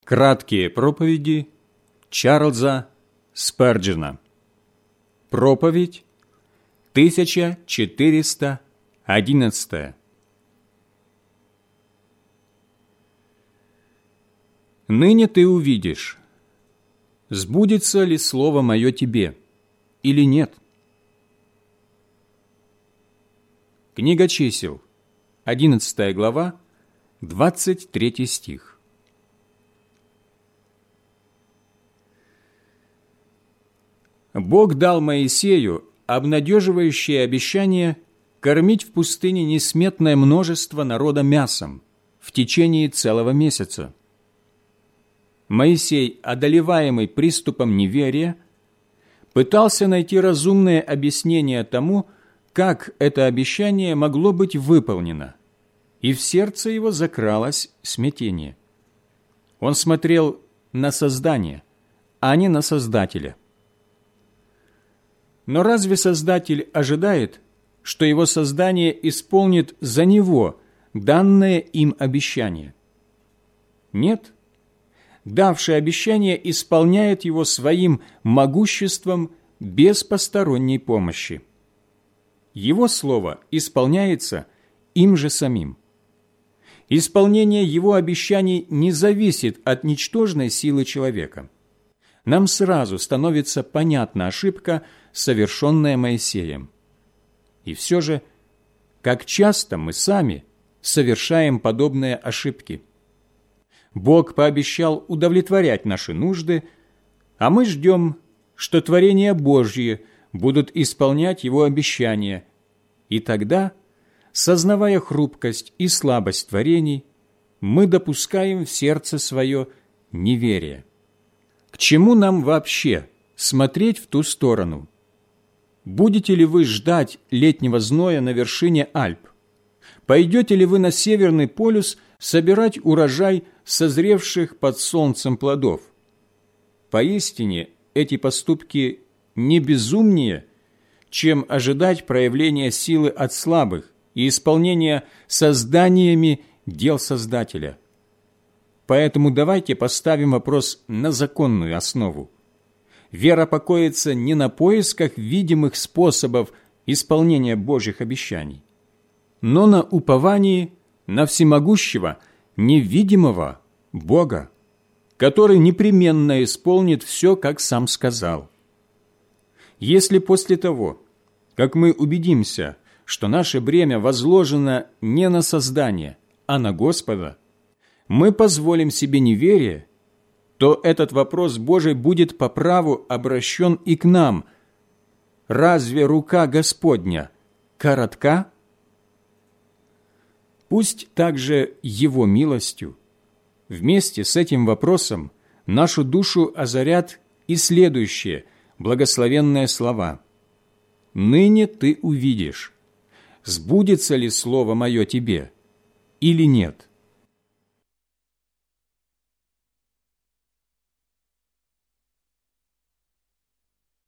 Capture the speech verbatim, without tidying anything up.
Краткие проповеди Чарльза Спurgeon. Проповедь тысяча четыреста одиннадцатая. «Ныне ты увидишь, сбудется ли слово мое тебе, или нет». Книга Чисел, одиннадцатая глава, двадцать третий стих. Бог дал Моисею обнадеживающее обещание кормить в пустыне несметное множество народа мясом в течение целого месяца. Моисей, одолеваемый приступом неверия, пытался найти разумное объяснение тому, как это обещание могло быть выполнено, и в сердце его закралось смятение. Он смотрел на Создание, а не на Создателя. Но разве Создатель ожидает, что его создание исполнит за него данное им обещание? Нет. Давший обещание исполняет его своим могуществом без посторонней помощи. Его слово исполняется им же самим. Исполнение его обещаний не зависит от ничтожной силы человека. Нам сразу становится понятна ошибка, совершенная Моисеем. И все же, как часто мы сами совершаем подобные ошибки. Бог пообещал удовлетворять наши нужды, а мы ждем, что творения Божьи будут исполнять Его обещания, и тогда, сознавая хрупкость и слабость творений, мы допускаем в сердце свое неверие. К чему нам вообще смотреть в ту сторону? Будете ли вы ждать летнего зноя на вершине Альп? Пойдете ли вы на Северный полюс собирать урожай созревших под солнцем плодов? Поистине, эти поступки не безумнее, чем ожидать проявления силы от слабых и исполнения созданиями дел Создателя. Поэтому давайте поставим вопрос на законную основу. Вера покоится не на поисках видимых способов исполнения Божьих обещаний, но на уповании на всемогущего, невидимого Бога, который непременно исполнит все, как Сам сказал. Если после того, как мы убедимся, что наше бремя возложено не на создание, а на Господа, мы позволим себе неверие, то этот вопрос Божий будет по праву обращен и к нам. Разве рука Господня коротка? Пусть также Его милостью вместе с этим вопросом нашу душу озарят и следующие благословенные слова. «Ныне ты увидишь, сбудется ли слово мое тебе, или нет».